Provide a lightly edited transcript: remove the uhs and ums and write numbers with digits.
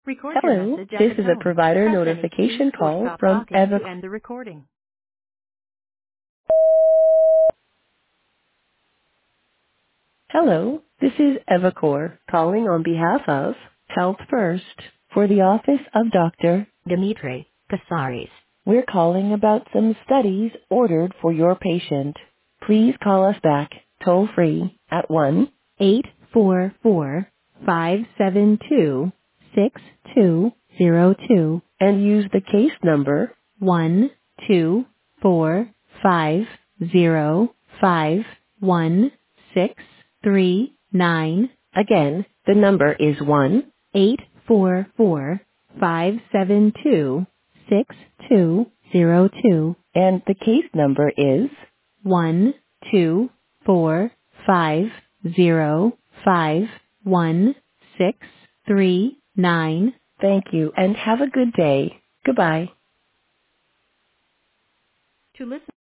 Record your Hello, message at this the is a tone. provider Press any keys notification or call stop from talking Eva. to end the recording. Hello, this is Evacor calling on behalf of Health First for the office of Dr. Dimitri Kasaris. We're calling about some studies ordered for your patient. Please call us back toll free at 1-844-572-6202 and use the case number 124505169. Again, the number is 1-844-572-6202 and the case number is 124505169. Thank you and have a good day. Goodbye. To listen